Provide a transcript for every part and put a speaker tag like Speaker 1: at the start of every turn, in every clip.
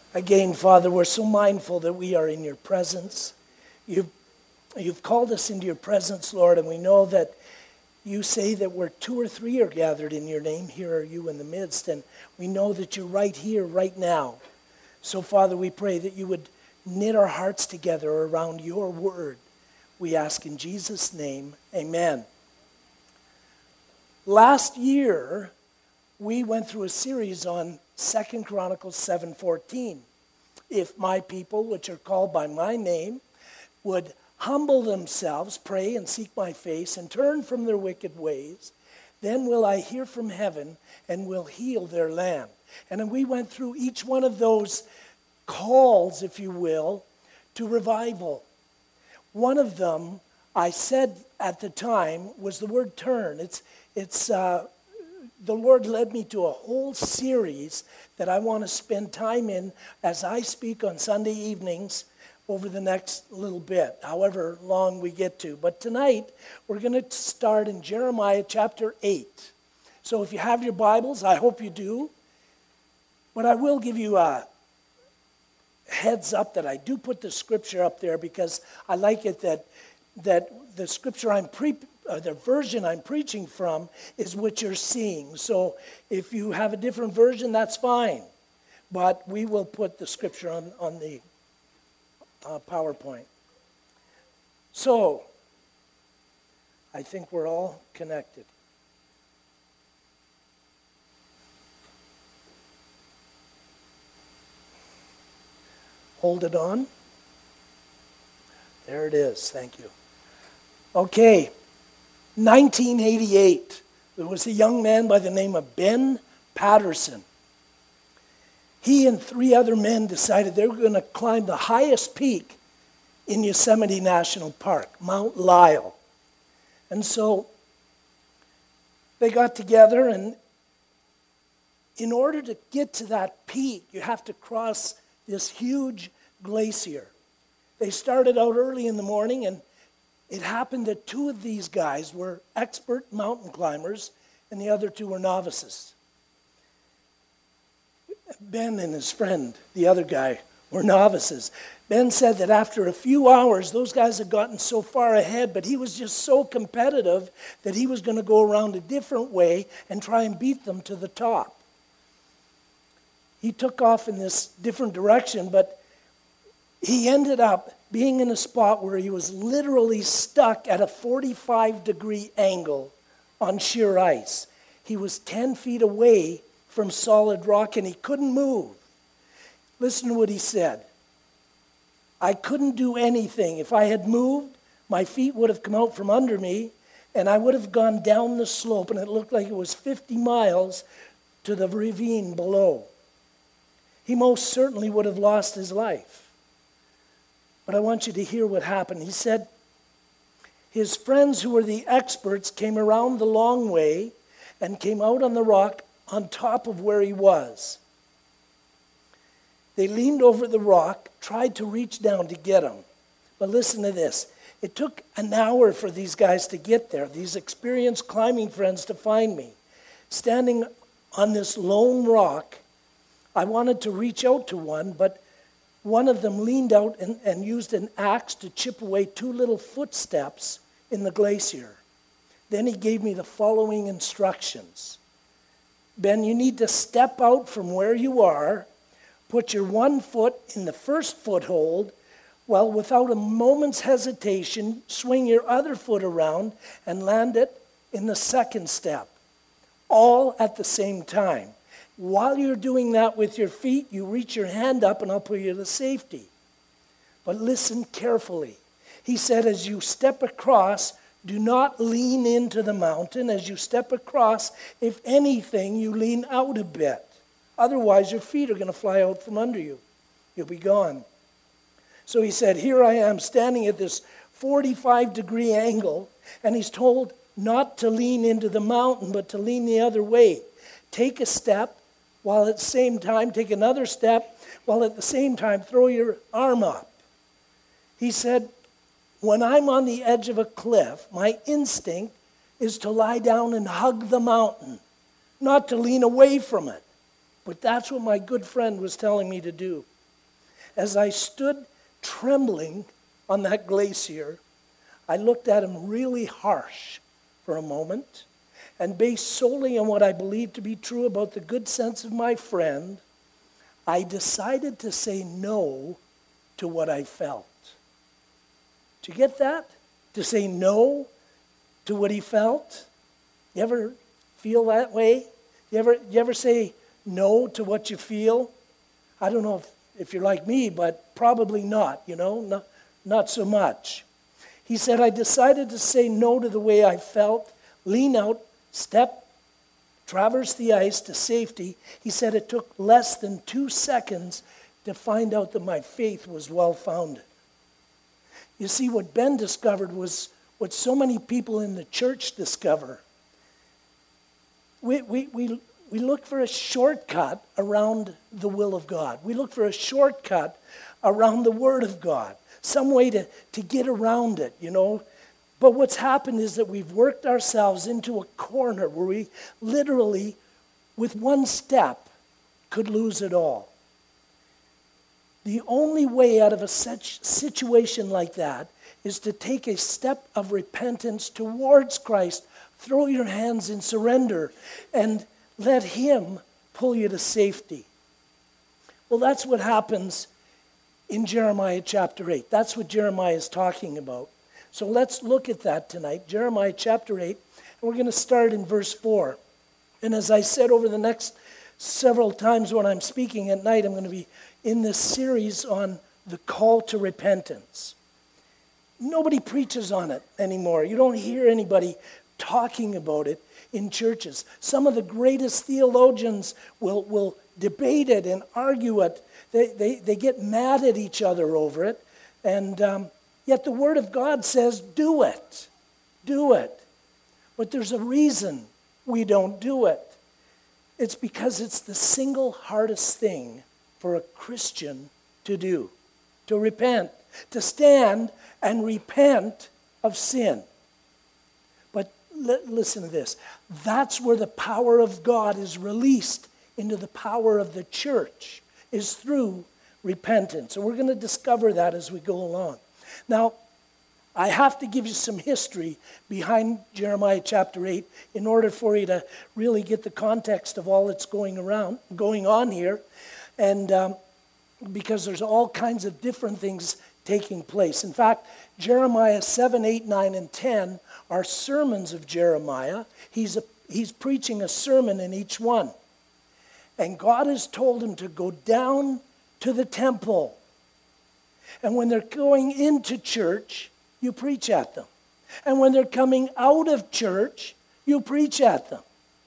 Speaker 1: Again, Father, we're so mindful that we are in your presence. You've called us into your presence, Lord, and we know that you say that where two or three are gathered in your name, here are you in the midst, and we know that you're right here, right now. So, Father, we pray that you would knit our hearts together around your word. We ask in Jesus' name, amen. Last year, we went through a series on 2 Chronicles 7:14. If my people, which are called by my name, would humble themselves, pray and seek my face, and turn from their wicked ways, then will I hear from heaven and will heal their land. And then we went through each one of those calls, if you will, to revival. One of them, I said at the time, was the word turn. The Lord led me to a whole series that I want to spend time in as I speak on Sunday evenings over the next little bit, however long we get to. But tonight, we're going to start in Jeremiah chapter 8. So if you have your Bibles, I hope you do. But I will give you a heads up that I do put the scripture up there because I like it that the scripture the version I'm preaching from is what you're seeing. So if you have a different version, that's fine. But we will put the scripture on the PowerPoint. So I think we're all connected. Hold it on. There it is. Thank you. Okay. 1988. There was a young man by the name of Ben Patterson. He and three other men decided they were going to climb the highest peak in Yosemite National Park, Mount Lyell. And so they got together, and in order to get to that peak, you have to cross this huge glacier. They started out early in the morning, and it happened that two of these guys were expert mountain climbers, and the other two were novices. Ben and his friend, the other guy, were novices. Ben said that after a few hours, those guys had gotten so far ahead, but he was just so competitive that he was going to go around a different way and try and beat them to the top. He took off in this different direction, but he ended up being in a spot where he was literally stuck at a 45-degree angle on sheer ice. He was 10 feet away from solid rock, and he couldn't move. Listen to what he said. I couldn't do anything. If I had moved, my feet would have come out from under me, and I would have gone down the slope, and it looked like it was 50 miles to the ravine below. He most certainly would have lost his life. But I want you to hear what happened. He said his friends who were the experts came around the long way and came out on the rock on top of where he was. They leaned over the rock, tried to reach down to get him. But listen to this. It took an hour for these guys to get there, these experienced climbing friends to find me. Standing on this lone rock, I wanted to reach out to one, but one of them leaned out and used an axe to chip away two little footsteps in the glacier. Then he gave me the following instructions. Ben, you need to step out from where you are, put your one foot in the first foothold, while without a moment's hesitation, swing your other foot around and land it in the second step, all at the same time. While you're doing that with your feet, you reach your hand up and I'll put you to safety. But listen carefully. He said, as you step across, do not lean into the mountain. As you step across, if anything, you lean out a bit. Otherwise, your feet are going to fly out from under you. You'll be gone. So he said, here I am standing at this 45-degree angle, and he's told not to lean into the mountain, but to lean the other way. Take a step, while at the same time, take another step, while at the same time, throw your arm up. He said, when I'm on the edge of a cliff, my instinct is to lie down and hug the mountain, not to lean away from it. But that's what my good friend was telling me to do. as I stood trembling on that glacier, I looked at him really harsh for a moment, and based solely on what I believed to be true about the good sense of my friend, I decided to say no to what I felt. Did you get that? To say no to what he felt? You ever feel that way? You ever say no to what you feel? I don't know if you're like me, but probably not, not so much. He said, I decided to say no to the way I felt, lean out, step, traverse the ice to safety. He said it took less than 2 seconds to find out that my faith was well-founded. You see, what Ben discovered was what so many people in the church discover. We look for a shortcut around the will of God. We look for a shortcut around the Word of God, some way to get around it, But what's happened is that we've worked ourselves into a corner where we literally, with one step, could lose it all. The only way out of a situation like that is to take a step of repentance towards Christ, throw your hands in surrender, and let Him pull you to safety. Well, that's what happens in Jeremiah chapter 8. That's what Jeremiah is talking about. So let's look at that tonight, Jeremiah chapter 8, and we're going to start in verse 4. And as I said, over the next several times when I'm speaking at night, I'm going to be in this series on the call to repentance. Nobody preaches on it anymore. You don't hear anybody talking about it in churches. Some of the greatest theologians will debate it and argue it. They get mad at each other over it. And yet the Word of God says, do it. Do it. But there's a reason we don't do it. It's because it's the single hardest thing for a Christian to do, to repent, to stand and repent of sin. But listen to this. That's where the power of God is released into the power of the church, is through repentance. And we're going to discover that as we go along. Now, I have to give you some history behind Jeremiah chapter 8 in order for you to really get the context of all that's going on here. And because there's all kinds of different things taking place. In fact, Jeremiah 7, 8, 9, and 10 are sermons of Jeremiah. He's preaching a sermon in each one. And God has told him to go down to the temple. And when they're going into church, you preach at them. And when they're coming out of church, you preach at them.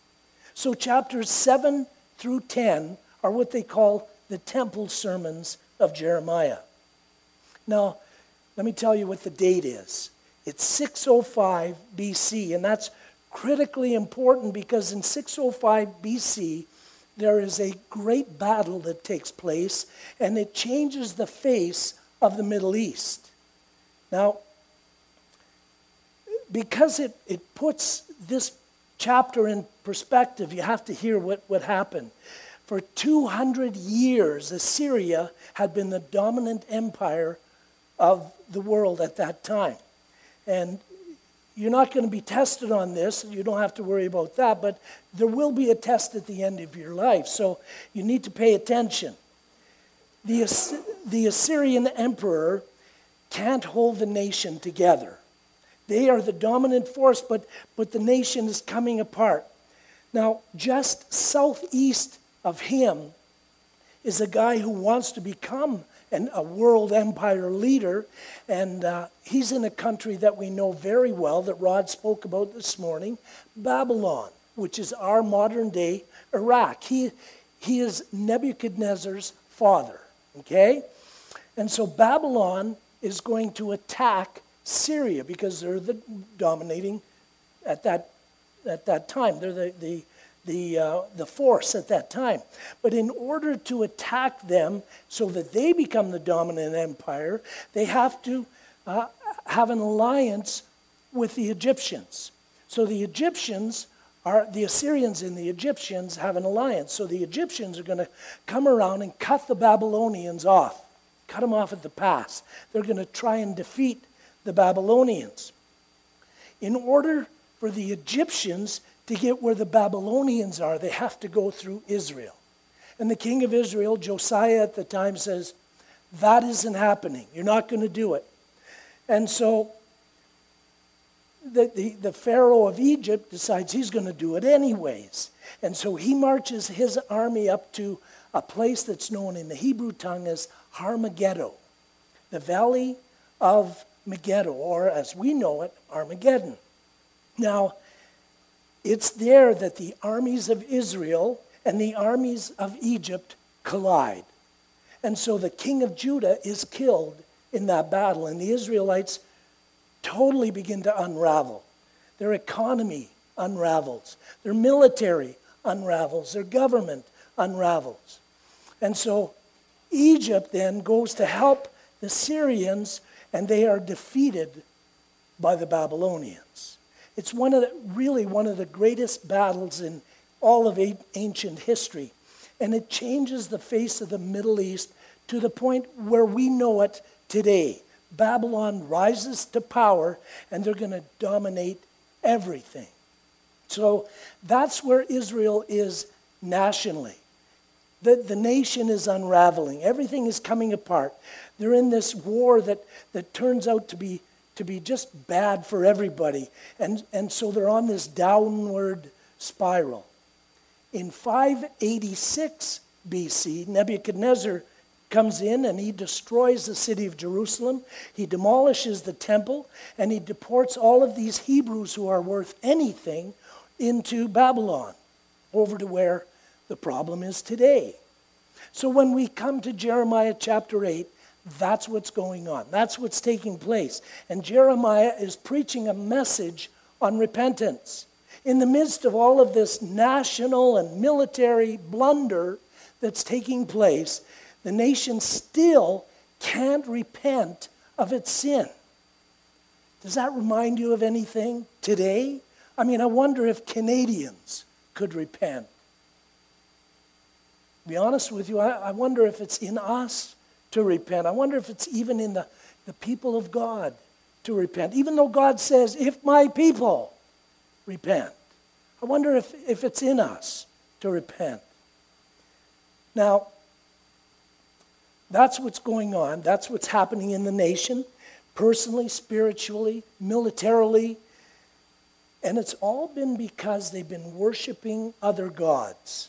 Speaker 1: So chapters 7 through 10 are what they call the temple sermons of Jeremiah. Now, let me tell you what the date is. It's 605 BC, and that's critically important because in 605 BC, there is a great battle that takes place, and it changes the face of the Middle East. Now, because it puts this chapter in perspective, you have to hear what happened. For 200 years, Assyria had been the dominant empire of the world at that time. And you're not going to be tested on this. You don't have to worry about that. But there will be a test at the end of your life. So you need to pay attention. The Assyrian emperor can't hold the nation together. They are the dominant force, but the nation is coming apart. Now, just southeast of him is a guy who wants to become a world empire leader, and he's in a country that we know very well that Rod spoke about this morning, Babylon, which is our modern-day Iraq. He is Nebuchadnezzar's father, okay? And so Babylon is going to attack Syria because they're the dominating at that time. They're the force at that time. But in order to attack them so that they become the dominant empire, they have to have an alliance with the Egyptians. So the Assyrians and the Egyptians have an alliance. So the Egyptians are going to come around and cut the Babylonians off. cut them off at the pass. They're going to try and defeat the Babylonians. In order for the Egyptians to get where the Babylonians are, they have to go through Israel. And the king of Israel, Josiah at the time, says, that isn't happening. You're not going to do it. And so the Pharaoh of Egypt decides he's going to do it anyways. And so he marches his army up to a place that's known in the Hebrew tongue as Har Megiddo, the valley of Megiddo, or as we know it, Armageddon. Now, it's there that the armies of Israel and the armies of Egypt collide. And so the king of Judah is killed in that battle, and the Israelites totally begin to unravel. Their economy unravels. Their military unravels. Their government unravels. And so Egypt then goes to help the Syrians, and they are defeated by the Babylonians. It's really one of the greatest battles in all of ancient history. And it changes the face of the Middle East to the point where we know it today. Babylon rises to power, and they're going to dominate everything. So that's where Israel is nationally. The nation is unraveling. Everything is coming apart. They're in this war that turns out to be just bad for everybody. And so they're on this downward spiral. In 586 BC, Nebuchadnezzar comes in and he destroys the city of Jerusalem. He demolishes the temple, and he deports all of these Hebrews who are worth anything into Babylon, over to where the problem is today. So when we come to Jeremiah chapter 8, that's what's going on. That's what's taking place. And Jeremiah is preaching a message on repentance. In the midst of all of this national and military blunder that's taking place, the nation still can't repent of its sin. Does that remind you of anything today? I mean, I wonder if Canadians could repent. To be honest with you, I wonder if it's in us to repent. I wonder if it's even in the people of God to repent. Even though God says, if my people repent. I wonder if it's in us to repent. Now, that's what's going on. That's what's happening in the nation, personally, spiritually, militarily. And it's all been because they've been worshiping other gods.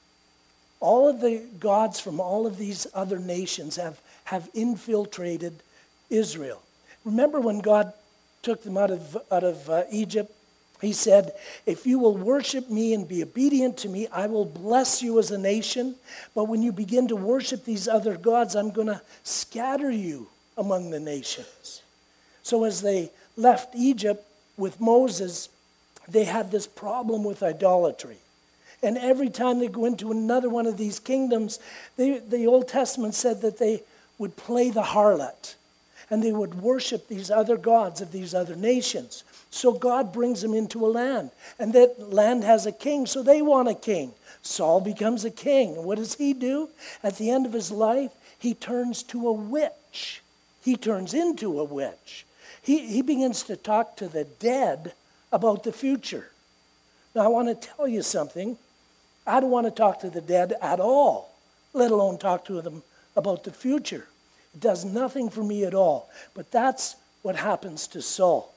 Speaker 1: All of the gods from all of these other nations have infiltrated Israel. Remember when God took them out of Egypt? He said, if you will worship me and be obedient to me, I will bless you as a nation. But when you begin to worship these other gods, I'm going to scatter you among the nations. So as they left Egypt with Moses, they had this problem with idolatry. And every time they go into another one of these kingdoms, the Old Testament said that they would play the harlot. And they would worship these other gods of these other nations. So God brings them into a land. And that land has a king, so they want a king. Saul becomes a king. And what does he do? At the end of his life, he turns to a witch. He turns into a witch. He begins to talk to the dead about the future. Now, I want to tell you something. I don't want to talk to the dead at all, let alone talk to them about the future. It does nothing for me at all. But that's what happens to Saul.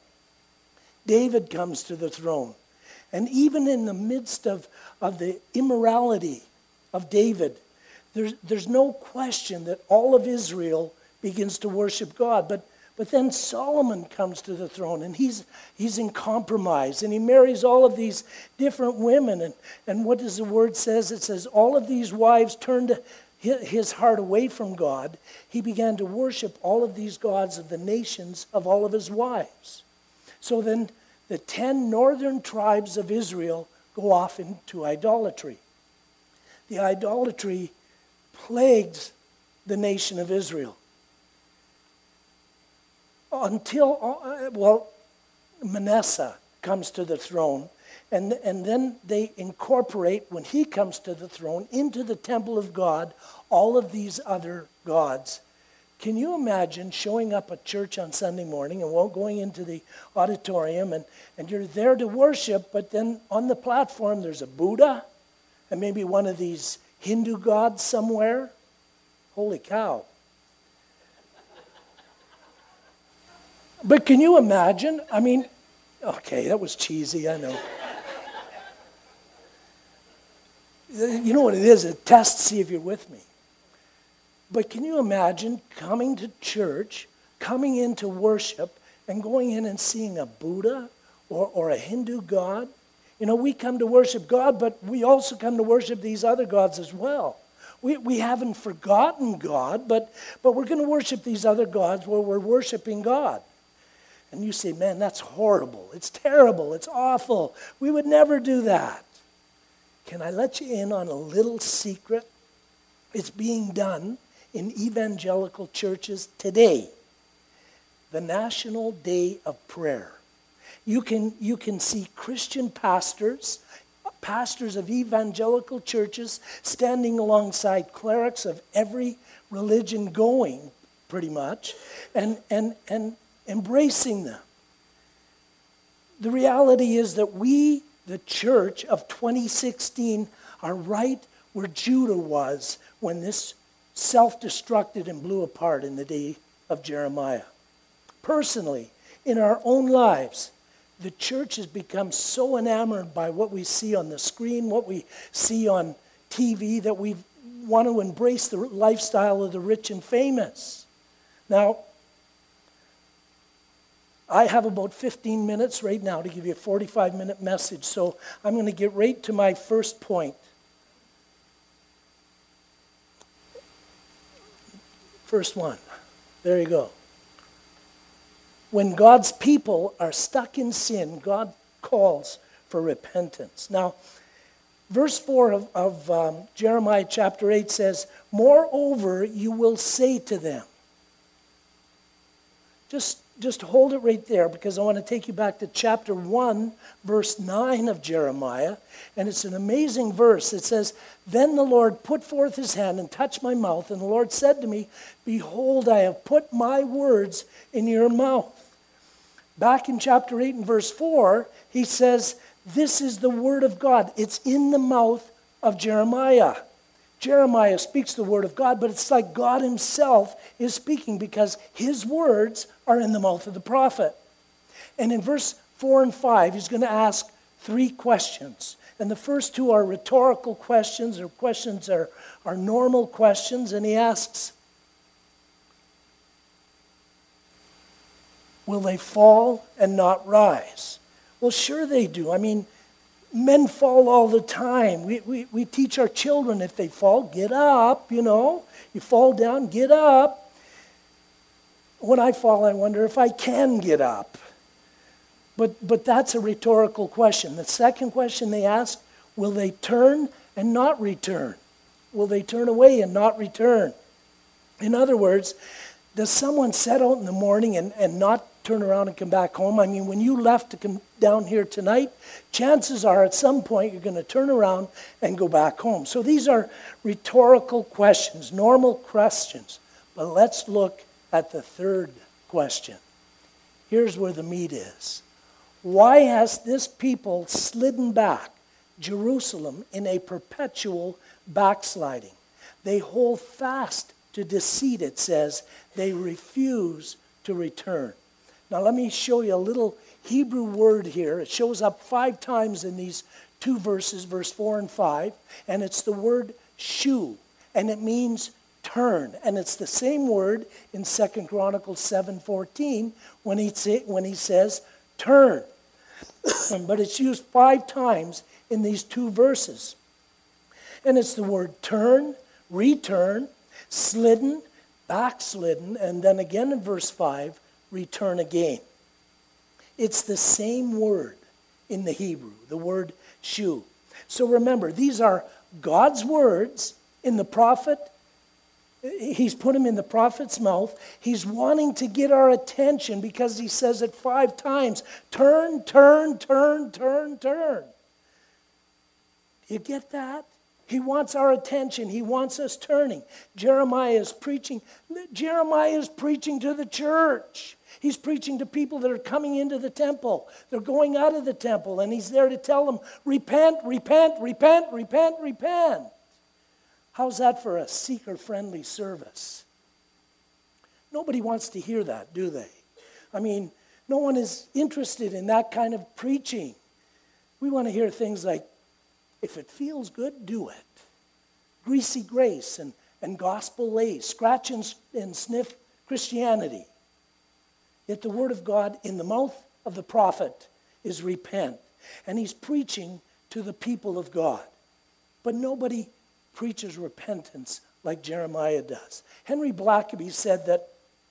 Speaker 1: David comes to the throne. And even in the midst of the immorality of David, there's no question that all of Israel begins to worship God. But then Solomon comes to the throne, and he's in compromise, and he marries all of these different women. And what does the word says? It says all of these wives turned his heart away from God. He began to worship all of these gods of the nations of all of his wives. So then the 10 northern tribes of Israel go off into idolatry. The idolatry plagues the nation of Israel. Until Manasseh comes to the throne, and then they incorporate, when he comes to the throne, into the temple of God, all of these other gods Can you imagine showing up at church on Sunday morning and going into the auditorium and you're there to worship, but then on the platform there's a Buddha and maybe one of these Hindu gods somewhere? Holy cow. But can you imagine? I mean, okay, that was cheesy, I know. You know what it is? A test to see if you're with me. But can you imagine coming to church, coming into worship, and going in and seeing a Buddha or a Hindu god? You know, we come to worship God, but we also come to worship these other gods as well. We haven't forgotten God, but we're going to worship these other gods where we're worshiping God. And you say, man, that's horrible. It's terrible. It's awful. We would never do that. Can I let you in on a little secret? It's being done in evangelical churches today. The National Day of Prayer. You can see Christian pastors of evangelical churches standing alongside clerics of every religion going, pretty much, and embracing them. The reality is that we, the church of 2016, are right where Judah was when this self-destructed and blew apart in the day of Jeremiah. Personally, in our own lives, the church has become so enamored by what we see on the screen, what we see on TV, that we want to embrace the lifestyle of the rich and famous. Now, I have about 15 minutes right now to give you a 45-minute message, so I'm going to get right to my first point. First one. There you go. When God's people are stuck in sin, God calls for repentance. Now, verse 4 of Jeremiah chapter 8 says, "Moreover, you will say to them." Just hold it right there, because I want to take you back to chapter 1, verse 9 of Jeremiah. And it's an amazing verse. It says, "Then the Lord put forth his hand and touched my mouth. And the Lord said to me, Behold, I have put my words in your mouth." Back in chapter 8 and verse 4, he says, this is the word of God. It's in the mouth of Jeremiah. Jeremiah speaks the word of God, but it's like God himself is speaking, because his words are in the mouth of the prophet. And in verse 4 and 5, he's going to ask 3 questions. And the first 2 are rhetorical questions, or questions are normal questions. And he asks, will they fall and not rise? Well, sure they do. I mean, men fall all the time. We teach our children, if they fall, get up, you know. You fall down, get up. When I fall, I wonder if I can get up. But that's a rhetorical question. The second question they ask, will they turn and not return? Will they turn away and not return? In other words, does someone set out in the morning and not turn around and come back home? I mean, when you left to come down here tonight, chances are at some point you're going to turn around and go back home. So these are rhetorical questions, normal questions. But let's look at the third question. Here's where the meat is. Why has this people slidden back, Jerusalem, in a perpetual backsliding? They hold fast to deceit, it says. They refuse to return. Now let me show you a little Hebrew word here. It shows up 5 times in these 2 verses, verse 4 and 5. And it's the word shu. And it means turn. And it's the same word in 2 Chronicles 7:14 when he says turn. But it's used 5 times in these 2 verses. And it's the word turn, return, slidden, backslidden, and then again in verse 5, return again. It's the same word in the Hebrew, the word shu. So remember, these are God's words in the prophet. He's put them in the prophet's mouth. He's wanting to get our attention because he says it 5 times. Turn, turn, turn, turn, turn. Do you get that? He wants our attention. He wants us turning. Jeremiah is preaching to the church. He's preaching to people that are coming into the temple. They're going out of the temple, and he's there to tell them, repent, repent, repent, repent, repent. How's that for a seeker-friendly service? Nobody wants to hear that, do they? I mean, no one is interested in that kind of preaching. We want to hear things like, if it feels good, do it. Greasy grace and gospel lace, scratch and sniff Christianity. Yet the word of God in the mouth of the prophet is repent. And he's preaching to the people of God. But nobody preaches repentance like Jeremiah does. Henry Blackaby said that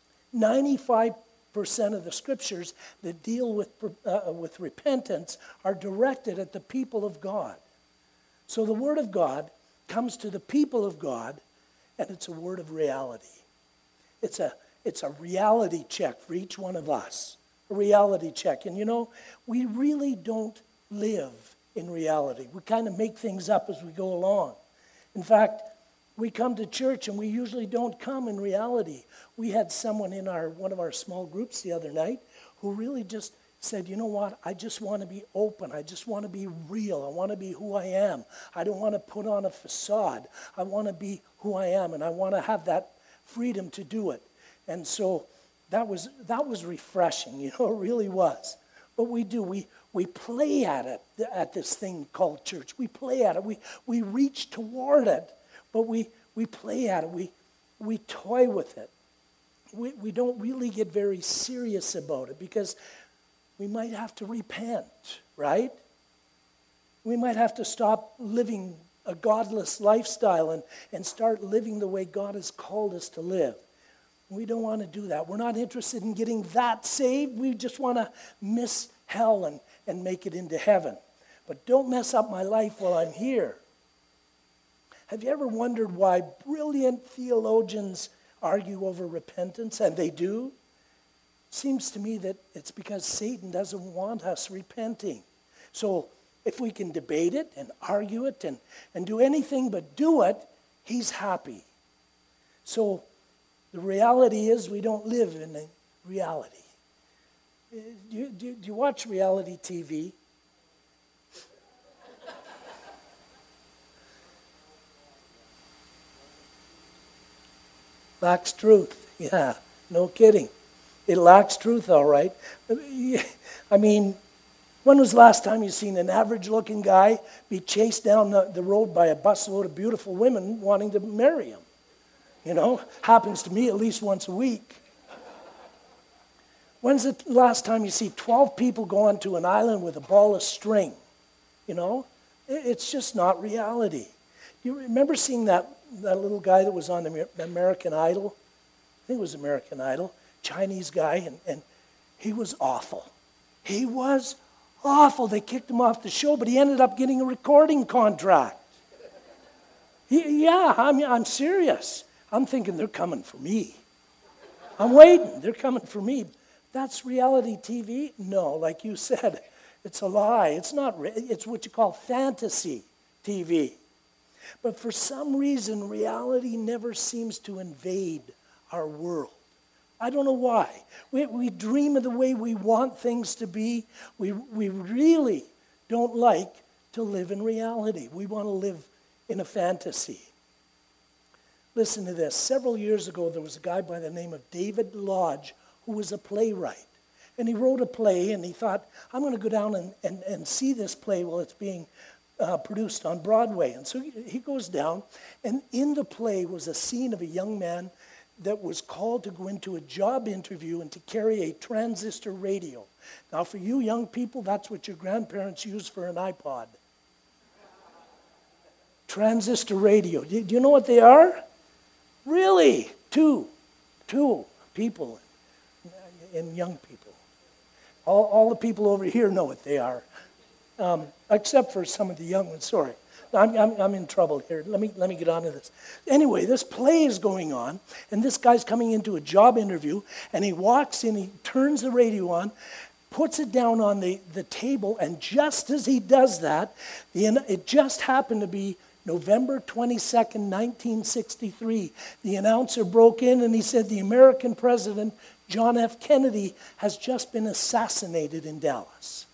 Speaker 1: 95% of the scriptures that deal with repentance are directed at the people of God. So the word of God comes to the people of God, and it's a word of reality. It's a reality check for each one of us, a reality check. And you know, we really don't live in reality. We kind of make things up as we go along. In fact, we come to church and we usually don't come in reality. We had someone in one of our small groups the other night who really just said, you know what, I just want to be open. I just want to be real. I want to be who I am. I don't want to put on a facade. I want to be who I am, and I want to have that freedom to do it. And so that was refreshing, you know, it really was. But we do, we play at it, at this thing called church. We play at it. We reach toward it, but we play at it. We toy with it. We don't really get very serious about it because we might have to repent, right? We might have to stop living a godless lifestyle and start living the way God has called us to live. We don't want to do that. We're not interested in getting that saved. We just want to miss hell and make it into heaven. But don't mess up my life while I'm here. Have you ever wondered why brilliant theologians argue over repentance? And they do. Seems to me that it's because Satan doesn't want us repenting. So if we can debate it and argue it and do anything but do it, he's happy. So the reality is we don't live in a reality. Do you watch reality TV? Lacks truth. Yeah, no kidding. It lacks truth, all right. I mean, when was the last time you seen an average-looking guy be chased down the road by a busload of beautiful women wanting to marry him? You know, happens to me at least once a week. When's the last time you see 12 people go onto an island with a ball of string? You know, it's just not reality. You remember seeing that little guy that was on American Idol? I think it was American Idol. Chinese guy, and he was awful. He was awful. They kicked him off the show, but he ended up getting a recording contract. I'm serious. I'm thinking they're coming for me. I'm waiting. They're coming for me. That's reality TV? No, like you said, it's a lie. It's not. It's what you call fantasy TV. But for some reason, reality never seems to invade our world. I don't know why. We dream of the way we want things to be. We really don't like to live in reality. We want to live in a fantasy. Listen to this. Several years ago, there was a guy by the name of David Lodge who was a playwright. And he wrote a play, and he thought, I'm going to go down and see this play while it's being produced on Broadway. And so he goes down, and in the play was a scene of a young man that was called to go into a job interview and to carry a transistor radio. Now, for you young people, that's what your grandparents used for an iPod. Transistor radio. Do you know what they are? Really? Two people and young people. All the people over here know what they are, except for some of the young ones. Sorry. I'm in trouble here. Let me get on to this. Anyway, this play is going on, and this guy's coming into a job interview, and he walks in, he turns the radio on, puts it down on the table, and just as he does that, it just happened to be November 22nd, 1963, the announcer broke in and he said, the American president, John F. Kennedy, has just been assassinated in Dallas.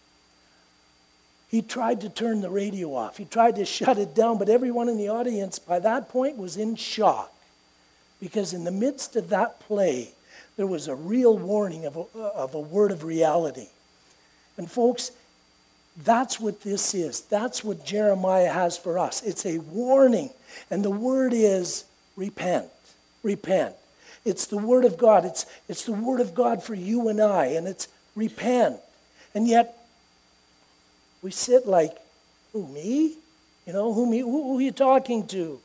Speaker 1: He tried to turn the radio off. He tried to shut it down, but everyone in the audience by that point was in shock, because in the midst of that play, there was a real warning of a word of reality. And folks, that's what this is. That's what Jeremiah has for us. It's a warning. And the word is repent. Repent. It's the word of God. It's the word of God for you and I. And it's repent. And yet, we sit like, who, me? You know, who, me? Who are you talking to?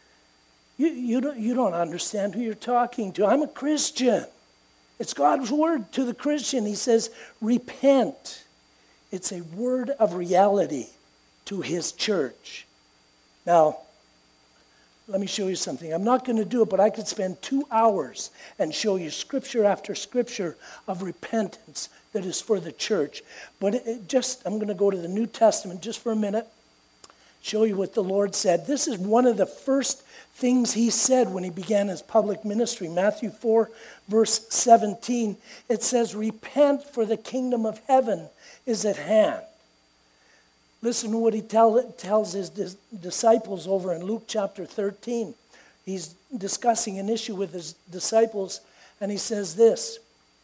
Speaker 1: You don't understand who you're talking to. I'm a Christian. It's God's word to the Christian. He says, repent. It's a word of reality to his church. Now, let me show you something. I'm not going to do it, but I could spend 2 hours and show you scripture after scripture of repentance that is for the church. But I'm going to go to the New Testament just for a minute, show you what the Lord said. This is one of the first things he said when he began his public ministry. Matthew 4, verse 17, it says, repent, for the kingdom of heaven is at hand. Listen to what he tells his disciples over in Luke chapter 13. He's discussing an issue with his disciples, and he says this.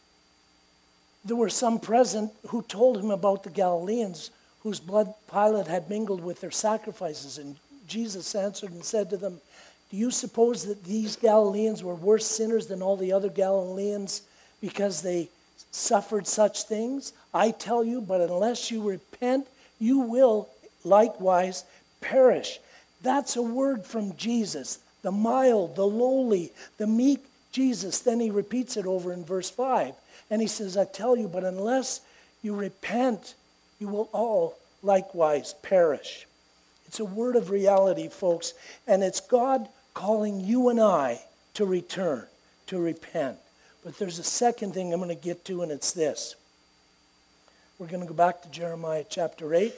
Speaker 1: There were some present who told him about the Galileans whose blood Pilate had mingled with their sacrifices. And Jesus answered and said to them, do you suppose that these Galileans were worse sinners than all the other Galileans because they suffered such things? I tell you, but unless you repent, you will likewise perish. That's a word from Jesus, the mild, the lowly, the meek Jesus. Then he repeats it over in verse 5. And he says, I tell you, but unless you repent, you will all likewise perish. It's a word of reality, folks. And it's God calling you and I to return, to repent. But there's a second thing I'm going to get to, and it's this. We're going to go back to Jeremiah chapter 8.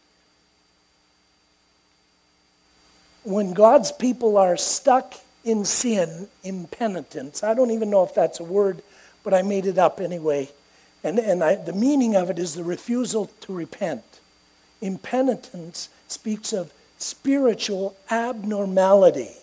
Speaker 1: When God's people are stuck in sin, impenitence, I don't even know if that's a word, but I made it up anyway. And the meaning of it is the refusal to repent. Impenitence speaks of spiritual abnormality.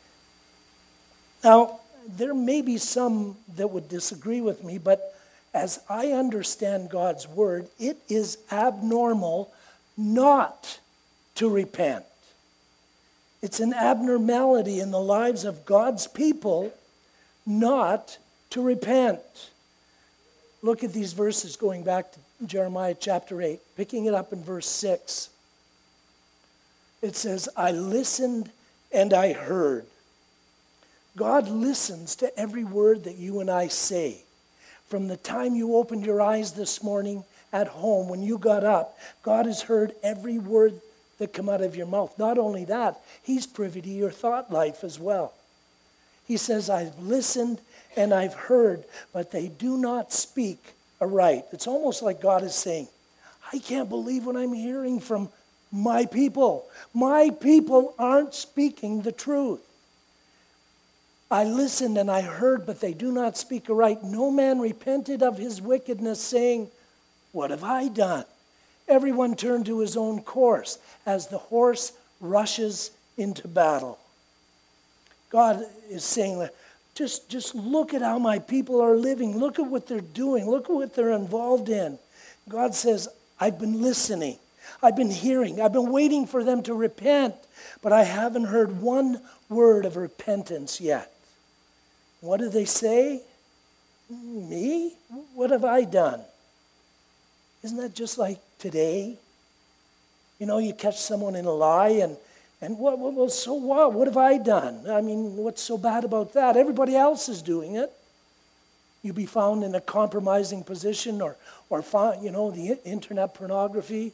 Speaker 1: Now, there may be some that would disagree with me, but as I understand God's word, it is abnormal not to repent. It's an abnormality in the lives of God's people not to repent. Look at these verses going back to Jeremiah chapter 8, picking it up in verse 6. It says, I listened and I heard. God listens to every word that you and I say. From the time you opened your eyes this morning at home, when you got up, God has heard every word that come out of your mouth. Not only that, he's privy to your thought life as well. He says, I've listened and I've heard, but they do not speak aright. It's almost like God is saying, I can't believe what I'm hearing from my people. My people aren't speaking the truth. I listened and I heard, but they do not speak aright. No man repented of his wickedness, saying, what have I done? Everyone turned to his own course as the horse rushes into battle. God is saying, just look at how my people are living. Look at what they're doing. Look at what they're involved in. God says, I've been listening. I've been hearing. I've been waiting for them to repent, but I haven't heard one word of repentance yet. What do they say? Me? What have I done? Isn't that just like today? You know, you catch someone in a lie and well, so what? What have I done? I mean, what's so bad about that? Everybody else is doing it. You be found in a compromising position or found, the internet pornography,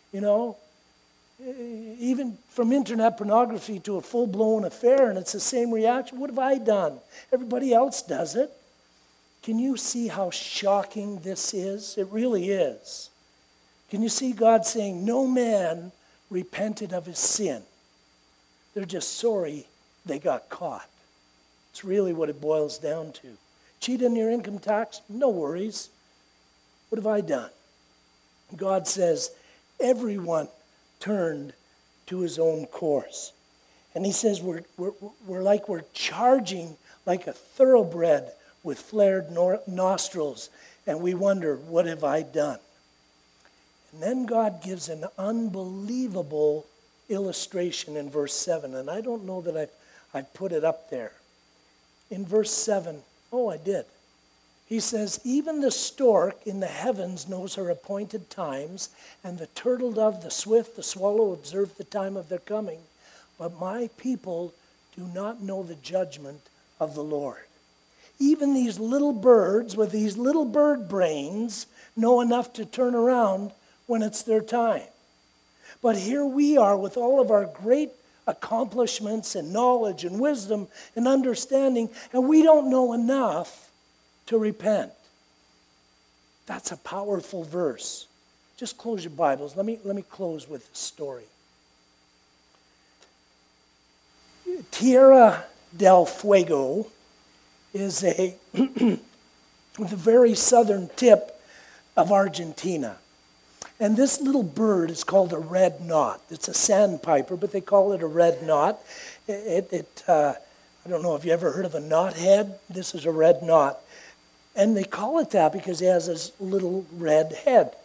Speaker 1: even from internet pornography to a full-blown affair, and it's the same reaction. What have I done? Everybody else does it. Can you see how shocking this is? It really is. Can you see God saying, no man repented of his sin? They're just sorry they got caught. It's really what it boils down to. Cheat on your income tax? No worries. What have I done? God says, everyone turned to his own course. And he says we're charging like a thoroughbred with flared nostrils, and we wonder, what have I done? And then God gives an unbelievable illustration in verse 7, and I don't know that I've put it up there. In verse 7, I did. He says, even the stork in the heavens knows her appointed times, and the turtle dove, the swift, the swallow observe the time of their coming. But my people do not know the judgment of the Lord. Even these little birds with these little bird brains know enough to turn around when it's their time. But here we are with all of our great accomplishments and knowledge and wisdom and understanding, and we don't know enough to repent. That's a powerful verse. Just close your Bibles. Let me close with this story. Tierra del Fuego is the very southern tip of Argentina. And this little bird is called a red knot. It's a sandpiper, but they call it a red knot. I don't know if you ever heard of a knothead. This is a red knot. And they call it that because it has this little red head.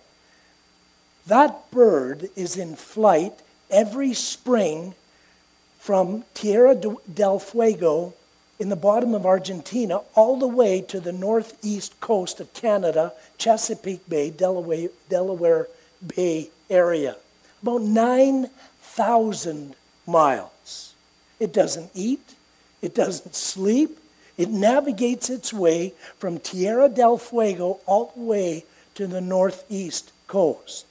Speaker 1: That bird is in flight every spring from Tierra del Fuego in the bottom of Argentina all the way to the northeast coast of Canada, Chesapeake Bay, Delaware Bay area. About 9,000 miles. It doesn't eat. It doesn't sleep. It navigates its way from Tierra del Fuego all the way to the northeast coast.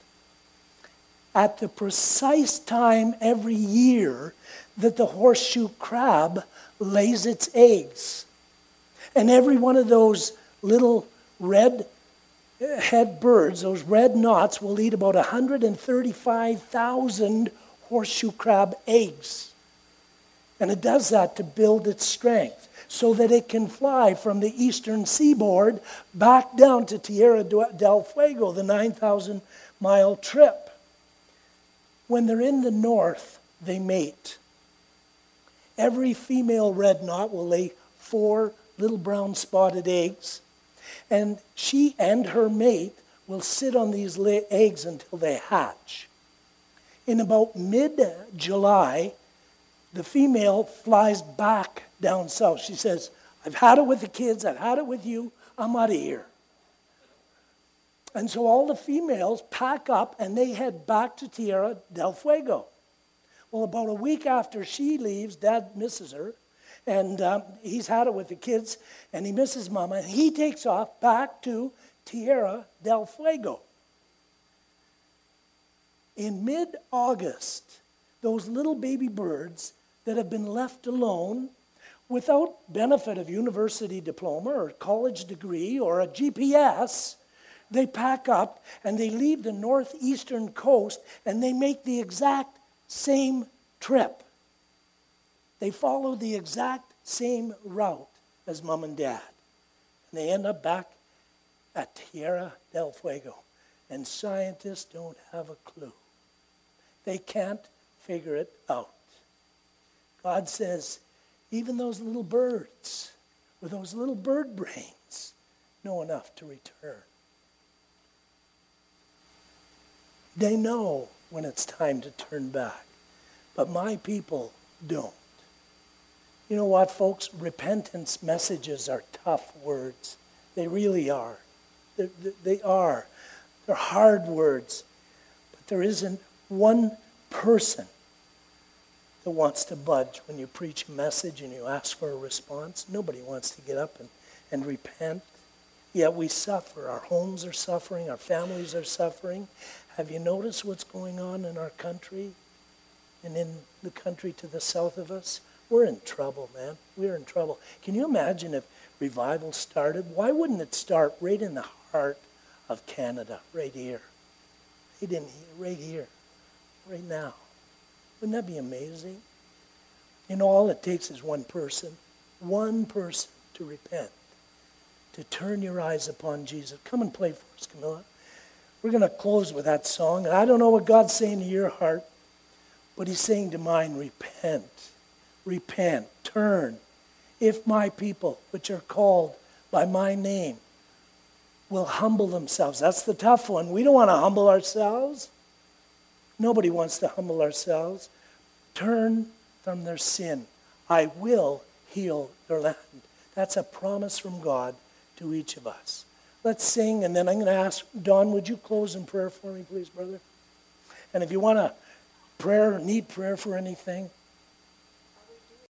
Speaker 1: At the precise time every year that the horseshoe crab lays its eggs. And every one of those little red head birds, those red knots, will eat about 135,000 horseshoe crab eggs. And it does that to build its strength so that it can fly from the eastern seaboard back down to Tierra del Fuego, the 9,000-mile trip. When they're in the north, they mate. Every female red knot will lay 4 little brown spotted eggs, and she and her mate will sit on these eggs until they hatch. In about mid-July, the female flies back down south. She says, I've had it with the kids, I've had it with you, I'm out of here. And so all the females pack up and they head back to Tierra del Fuego. Well, about a week after she leaves, Dad misses her, and he's had it with the kids, and he misses Mama, and he takes off back to Tierra del Fuego. In mid-August, those little baby birds that have been left alone without benefit of university diploma or college degree or a GPS, they pack up and they leave the northeastern coast and they make the exact same trip. They follow the exact same route as Mom and Dad. And they end up back at Tierra del Fuego. And scientists don't have a clue. They can't figure it out. God says, even those little birds with those little bird brains know enough to return. They know when it's time to turn back. But my people don't. You know what, folks? Repentance messages are tough words. They really are. They are. They're hard words. But there isn't one person that wants to budge when you preach a message and you ask for a response. Nobody wants to get up and repent. Yet we suffer. Our homes are suffering. Our families are suffering. Have you noticed what's going on in our country and in the country to the south of us? We're in trouble, man. We're in trouble. Can you imagine if revival started? Why wouldn't it start right in the heart of Canada, right here? Right in here, right here, right now. Wouldn't that be amazing? All it takes is one person to repent, to turn your eyes upon Jesus. Come and play for us, Camilla. We're going to close with that song. And I don't know what God's saying to your heart, but he's saying to mine, repent, turn. If my people, which are called by my name, will humble themselves. That's the tough one. We don't want to humble ourselves. Nobody wants to humble ourselves. Turn from their sin. I will heal their land. That's a promise from God to each of us. Let's sing, and then I'm going to ask, Don, would you close in prayer for me, please, brother? And if you want need prayer for anything,